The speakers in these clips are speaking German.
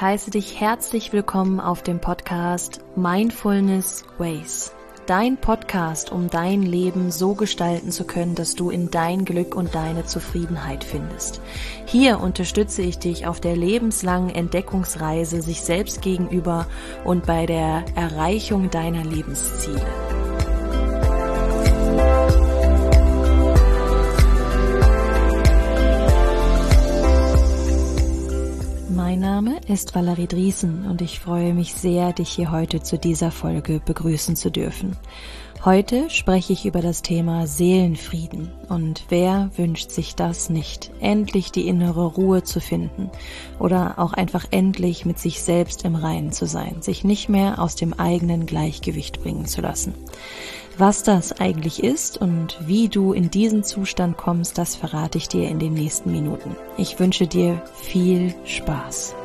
heiße dich herzlich willkommen auf dem Podcast Mindfulness Ways. Dein Podcast, um dein Leben so gestalten zu können, dass du in dein Glück und deine Zufriedenheit findest. Hier unterstütze ich dich auf der lebenslangen Entdeckungsreise sich selbst gegenüber und bei der Erreichung deiner Lebensziele. Mein Name ist Valerie Driesen und ich freue mich sehr, dich hier heute zu dieser Folge begrüßen zu dürfen. Heute spreche ich über das Thema Seelenfrieden und wer wünscht sich das nicht, endlich die innere Ruhe zu finden oder auch einfach endlich mit sich selbst im Reinen zu sein, sich nicht mehr aus dem eigenen Gleichgewicht bringen zu lassen. Was das eigentlich ist und wie du in diesen Zustand kommst, das verrate ich dir in den nächsten Minuten. Ich wünsche dir viel Spaß.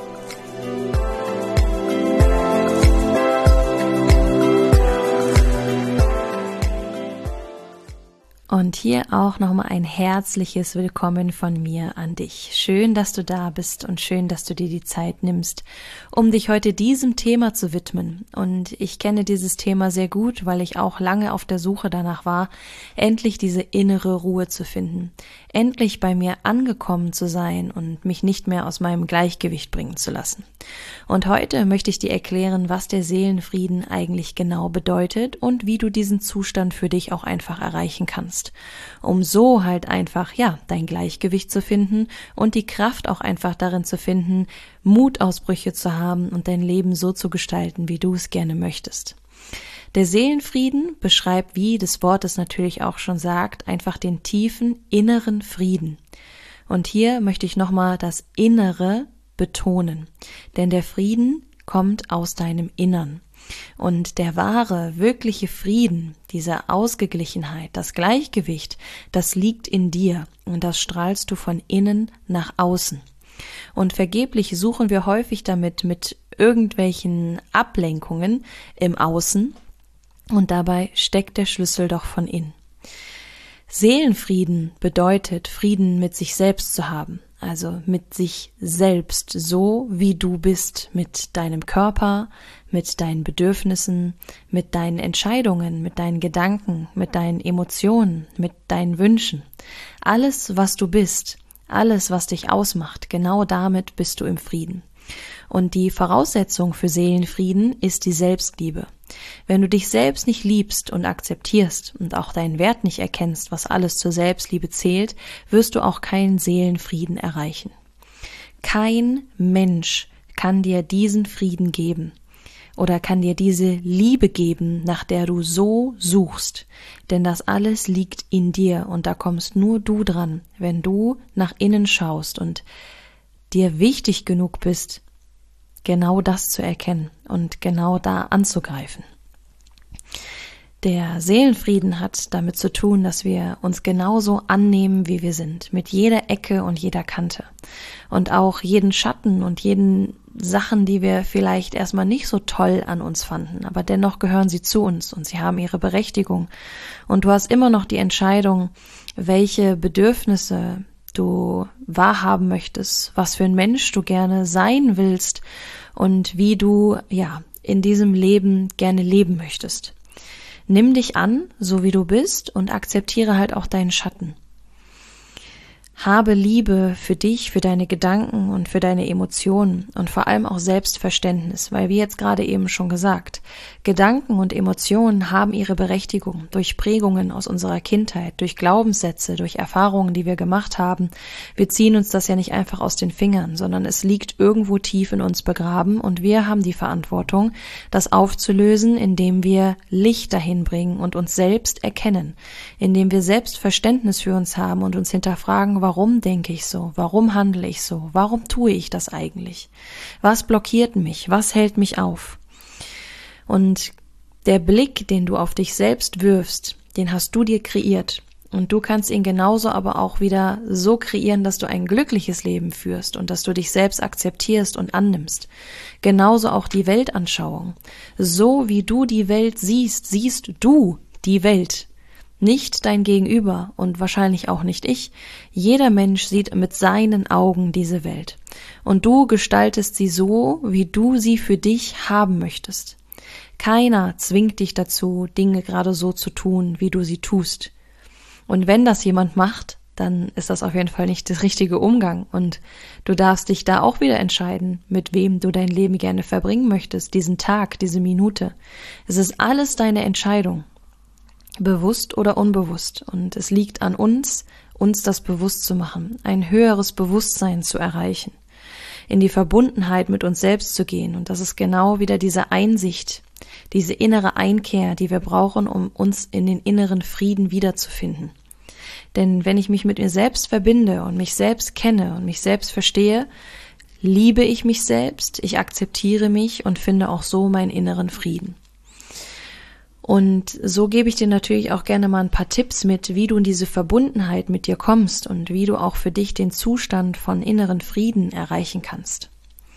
Und hier auch nochmal ein herzliches Willkommen von mir an dich. Schön, dass du da bist und schön, dass du dir die Zeit nimmst, um dich heute diesem Thema zu widmen. Und ich kenne dieses Thema sehr gut, weil ich auch lange auf der Suche danach war, endlich diese innere Ruhe zu finden, endlich bei mir angekommen zu sein und mich nicht mehr aus meinem Gleichgewicht bringen zu lassen. Und heute möchte ich dir erklären, was der Seelenfrieden eigentlich genau bedeutet und wie du diesen Zustand für dich auch einfach erreichen kannst. Um so halt einfach, dein Gleichgewicht zu finden und die Kraft auch einfach darin zu finden, Mutausbrüche zu haben und dein Leben so zu gestalten, wie du es gerne möchtest. Der Seelenfrieden beschreibt, wie das Wort es natürlich auch schon sagt, einfach den tiefen inneren Frieden. Und hier möchte ich nochmal das Innere betonen, denn der Frieden kommt aus deinem Innern. Und der wahre, wirkliche Frieden, diese Ausgeglichenheit, das Gleichgewicht, das liegt in dir und das strahlst du von innen nach außen. Und vergeblich suchen wir häufig damit mit irgendwelchen Ablenkungen im Außen und dabei steckt der Schlüssel doch von innen. Seelenfrieden bedeutet, Frieden mit sich selbst zu haben. Also mit sich selbst, so wie du bist, mit deinem Körper, mit deinen Bedürfnissen, mit deinen Entscheidungen, mit deinen Gedanken, mit deinen Emotionen, mit deinen Wünschen. Alles, was du bist, alles, was dich ausmacht, genau damit bist du im Frieden. Und die Voraussetzung für Seelenfrieden ist die Selbstliebe. Wenn du dich selbst nicht liebst und akzeptierst und auch deinen Wert nicht erkennst, was alles zur Selbstliebe zählt, wirst du auch keinen Seelenfrieden erreichen. Kein Mensch kann dir diesen Frieden geben oder kann dir diese Liebe geben, nach der du so suchst. Denn das alles liegt in dir und da kommst nur du dran, wenn du nach innen schaust und dir wichtig genug bist, genau das zu erkennen und genau da anzugreifen. Der Seelenfrieden hat damit zu tun, dass wir uns genauso annehmen, wie wir sind, mit jeder Ecke und jeder Kante und auch jeden Schatten und jeden Sachen, die wir vielleicht erstmal nicht so toll an uns fanden, aber dennoch gehören sie zu uns und sie haben ihre Berechtigung und du hast immer noch die Entscheidung, welche Bedürfnisse du wahrhaben möchtest, was für ein Mensch du gerne sein willst und wie du in diesem Leben gerne leben möchtest. Nimm dich an, so wie du bist und akzeptiere halt auch deinen Schatten. Habe Liebe für dich, für deine Gedanken und für deine Emotionen und vor allem auch Selbstverständnis, weil wie jetzt gerade eben schon gesagt, Gedanken und Emotionen haben ihre Berechtigung durch Prägungen aus unserer Kindheit, durch Glaubenssätze, durch Erfahrungen, die wir gemacht haben. Wir ziehen uns das ja nicht einfach aus den Fingern, sondern es liegt irgendwo tief in uns begraben und wir haben die Verantwortung, das aufzulösen, indem wir Licht dahin bringen und uns selbst erkennen, indem wir Selbstverständnis für uns haben und uns hinterfragen, warum denke ich so? Warum handle ich so? Warum tue ich das eigentlich? Was blockiert mich? Was hält mich auf? Und der Blick, den du auf dich selbst wirfst, den hast du dir kreiert. Und du kannst ihn genauso aber auch wieder so kreieren, dass du ein glückliches Leben führst und dass du dich selbst akzeptierst und annimmst. Genauso auch die Weltanschauung. So wie du die Welt siehst, siehst du die Welt. Nicht dein Gegenüber und wahrscheinlich auch nicht ich. Jeder Mensch sieht mit seinen Augen diese Welt. Und du gestaltest sie so, wie du sie für dich haben möchtest. Keiner zwingt dich dazu, Dinge gerade so zu tun, wie du sie tust. Und wenn das jemand macht, dann ist das auf jeden Fall nicht der richtige Umgang. Und du darfst dich da auch wieder entscheiden, mit wem du dein Leben gerne verbringen möchtest, diesen Tag, diese Minute. Es ist alles deine Entscheidung. Bewusst oder unbewusst. Und es liegt an uns, uns das bewusst zu machen, ein höheres Bewusstsein zu erreichen, in die Verbundenheit mit uns selbst zu gehen. Und das ist genau wieder diese Einsicht, diese innere Einkehr, die wir brauchen, um uns in den inneren Frieden wiederzufinden. Denn wenn ich mich mit mir selbst verbinde und mich selbst kenne und mich selbst verstehe, liebe ich mich selbst, ich akzeptiere mich und finde auch so meinen inneren Frieden. Und so gebe ich dir natürlich auch gerne mal ein paar Tipps mit, wie du in diese Verbundenheit mit dir kommst und wie du auch für dich den Zustand von inneren Frieden erreichen kannst.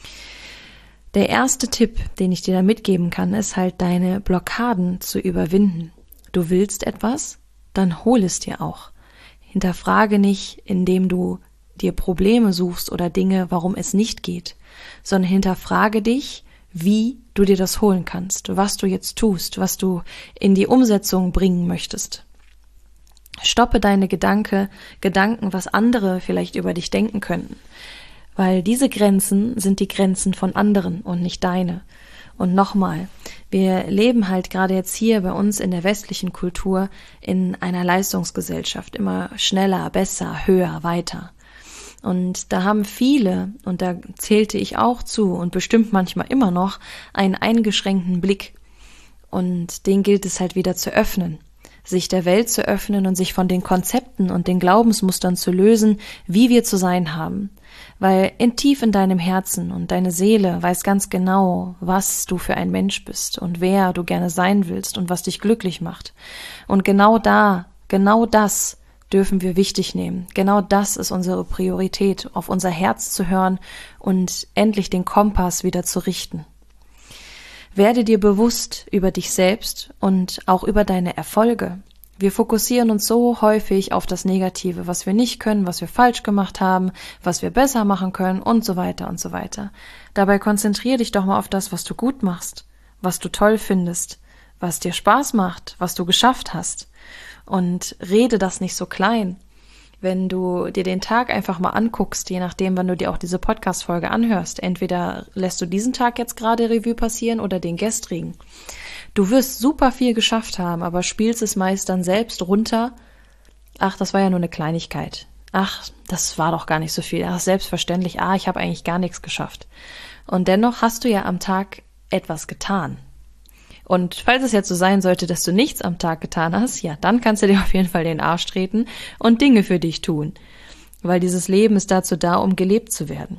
Der erste Tipp, den ich dir da mitgeben kann, ist halt, deine Blockaden zu überwinden. Du willst etwas, dann hol es dir auch. Hinterfrage nicht, indem du dir Probleme suchst oder Dinge, warum es nicht geht, sondern hinterfrage dich, wie du dir das holen kannst, was du jetzt tust, was du in die Umsetzung bringen möchtest. Stoppe deine Gedanken, was andere vielleicht über dich denken könnten, weil diese Grenzen sind die Grenzen von anderen und nicht deine. Und nochmal, wir leben halt gerade jetzt hier bei uns in der westlichen Kultur in einer Leistungsgesellschaft, immer schneller, besser, höher, weiter. Und da haben viele, und da zählte ich auch zu und bestimmt manchmal immer noch, einen eingeschränkten Blick. Und den gilt es halt wieder zu öffnen, sich der Welt zu öffnen und sich von den Konzepten und den Glaubensmustern zu lösen, wie wir zu sein haben. Weil tief in deinem Herzen und deine Seele weiß ganz genau, was du für ein Mensch bist und wer du gerne sein willst und was dich glücklich macht. Und genau das dürfen wir wichtig nehmen. Genau das ist unsere Priorität, auf unser Herz zu hören und endlich den Kompass wieder zu richten. Werde dir bewusst über dich selbst und auch über deine Erfolge. Wir fokussieren uns so häufig auf das Negative, was wir nicht können, was wir falsch gemacht haben, was wir besser machen können und so weiter und so weiter. Dabei konzentriere dich doch mal auf das, was du gut machst, was du toll findest, was dir Spaß macht, was du geschafft hast. Und rede das nicht so klein. Wenn du dir den Tag einfach mal anguckst, je nachdem, wann du dir auch diese Podcast-Folge anhörst, entweder lässt du diesen Tag jetzt gerade Revue passieren oder den gestrigen. Du wirst super viel geschafft haben, aber spielst es meist dann selbst runter. Ach, das war ja nur eine Kleinigkeit. Ach, das war doch gar nicht so viel. Ach, selbstverständlich. Ich habe eigentlich gar nichts geschafft. Und dennoch hast du ja am Tag etwas getan. Und falls es jetzt so sein sollte, dass du nichts am Tag getan hast, ja, dann kannst du dir auf jeden Fall den Arsch treten und Dinge für dich tun. Weil dieses Leben ist dazu da, um gelebt zu werden.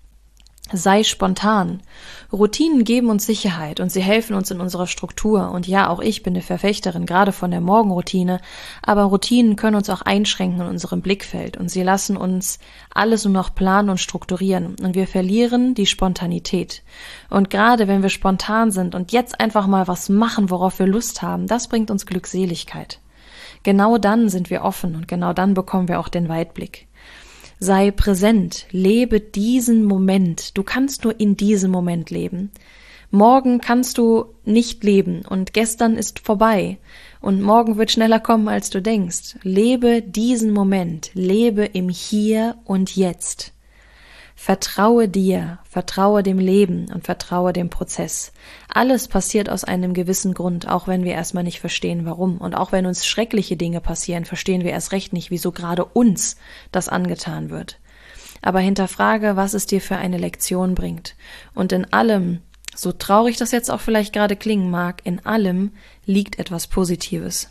Sei spontan. Routinen geben uns Sicherheit und sie helfen uns in unserer Struktur. Und ja, auch ich bin eine Verfechterin, gerade von der Morgenroutine. Aber Routinen können uns auch einschränken in unserem Blickfeld und sie lassen uns alles nur noch planen und strukturieren. Und wir verlieren die Spontanität. Und gerade wenn wir spontan sind und jetzt einfach mal was machen, worauf wir Lust haben, das bringt uns Glückseligkeit. Genau dann sind wir offen und genau dann bekommen wir auch den Weitblick. Sei präsent, lebe diesen Moment. Du kannst nur in diesem Moment leben. Morgen kannst du nicht leben und gestern ist vorbei und morgen wird schneller kommen, als du denkst. Lebe diesen Moment, lebe im Hier und Jetzt. Vertraue dir, vertraue dem Leben und vertraue dem Prozess. Alles passiert aus einem gewissen Grund, auch wenn wir erstmal nicht verstehen, warum. Und auch wenn uns schreckliche Dinge passieren, verstehen wir erst recht nicht, wieso gerade uns das angetan wird. Aber hinterfrage, was es dir für eine Lektion bringt. Und in allem, so traurig das jetzt auch vielleicht gerade klingen mag, in allem liegt etwas Positives.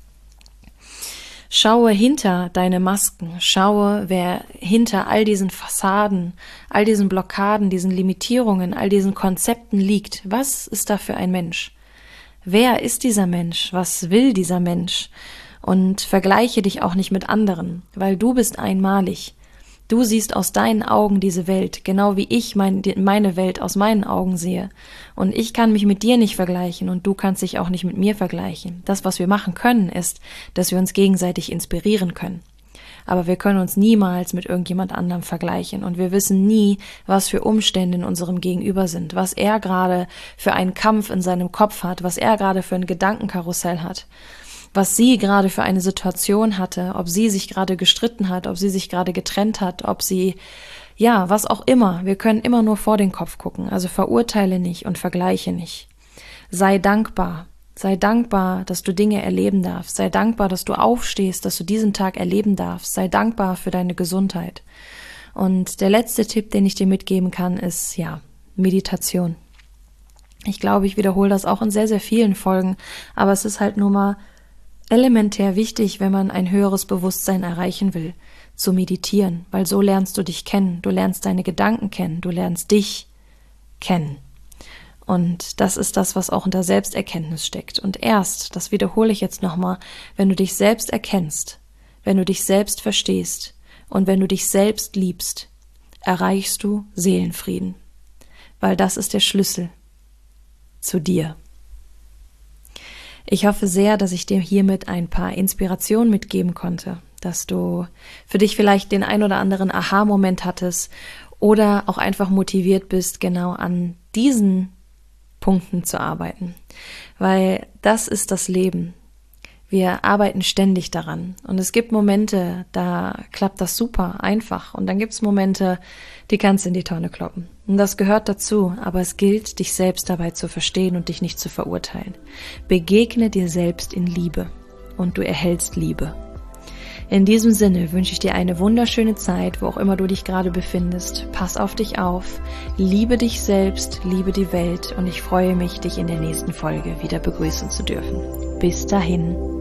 Schaue hinter deine Masken, schaue, wer hinter all diesen Fassaden, all diesen Blockaden, diesen Limitierungen, all diesen Konzepten liegt. Was ist da für ein Mensch? Wer ist dieser Mensch? Was will dieser Mensch? Und vergleiche dich auch nicht mit anderen, weil du bist einmalig. Du siehst aus deinen Augen diese Welt, genau wie ich meine Welt aus meinen Augen sehe. Und ich kann mich mit dir nicht vergleichen und du kannst dich auch nicht mit mir vergleichen. Das, was wir machen können, ist, dass wir uns gegenseitig inspirieren können. Aber wir können uns niemals mit irgendjemand anderem vergleichen und wir wissen nie, was für Umstände in unserem Gegenüber sind, was er gerade für einen Kampf in seinem Kopf hat, was er gerade für ein Gedankenkarussell hat, was sie gerade für eine Situation hatte, ob sie sich gerade gestritten hat, ob sie sich gerade getrennt hat, ob sie, ja, was auch immer. Wir können immer nur vor den Kopf gucken, also verurteile nicht und vergleiche nicht. Sei dankbar, dass du Dinge erleben darfst, sei dankbar, dass du aufstehst, dass du diesen Tag erleben darfst, sei dankbar für deine Gesundheit. Und der letzte Tipp, den ich dir mitgeben kann, ist, ja, Meditation. Ich glaube, ich wiederhole das auch in sehr, sehr vielen Folgen, aber es ist halt nur mal elementär wichtig, wenn man ein höheres Bewusstsein erreichen will, zu meditieren, weil so lernst du dich kennen, du lernst deine Gedanken kennen, du lernst dich kennen. Und das ist das, was auch unter Selbsterkenntnis steckt. Und erst, das wiederhole ich jetzt nochmal, wenn du dich selbst erkennst, wenn du dich selbst verstehst und wenn du dich selbst liebst, erreichst du Seelenfrieden, weil das ist der Schlüssel zu dir. Ich hoffe sehr, dass ich dir hiermit ein paar Inspirationen mitgeben konnte, dass du für dich vielleicht den ein oder anderen Aha-Moment hattest oder auch einfach motiviert bist, genau an diesen Punkten zu arbeiten, weil das ist das Leben. Wir arbeiten ständig daran und es gibt Momente, da klappt das super einfach und dann gibt es Momente, die kannst du in die Tonne kloppen. Und das gehört dazu, aber es gilt, dich selbst dabei zu verstehen und dich nicht zu verurteilen. Begegne dir selbst in Liebe und du erhältst Liebe. In diesem Sinne wünsche ich dir eine wunderschöne Zeit, wo auch immer du dich gerade befindest. Pass auf dich auf, liebe dich selbst, liebe die Welt und ich freue mich, dich in der nächsten Folge wieder begrüßen zu dürfen. Bis dahin.